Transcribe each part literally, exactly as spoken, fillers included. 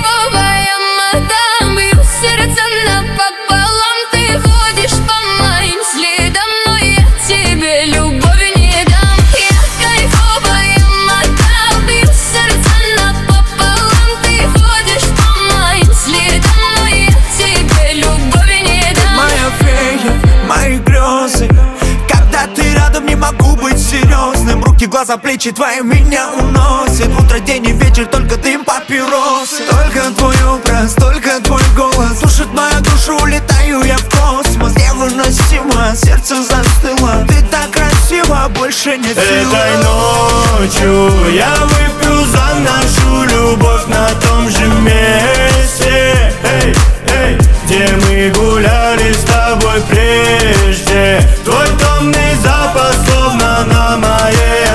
кайфовая мадам, бью сердце напополам. Ты ходишь по моим следам, но я тебе любовь не дам. Я кайфовая мадам, бью сердце напополам. Ты ходишь по моим следам, но я тебе любовь не дам. Моя фея, мои грезы, когда ты рядом, не могу быть серьезным. Руки, глаза, плечи твои меня уносят. Утро, день и вечер, только дым папиросы. Только твой образ, только твой голос душит мою душу, улетаю я в космос. Невыносимо, сердце застыло. Ты так красива, больше нет сил. Этой ночью я выпью за нашу любовь на том же месте, эй, эй, где мы гуляли с тобой прежде. Твой томный запах словно на моей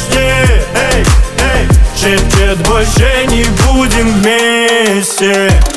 одежде, эй, эй, шепчет, больше не будем вместе.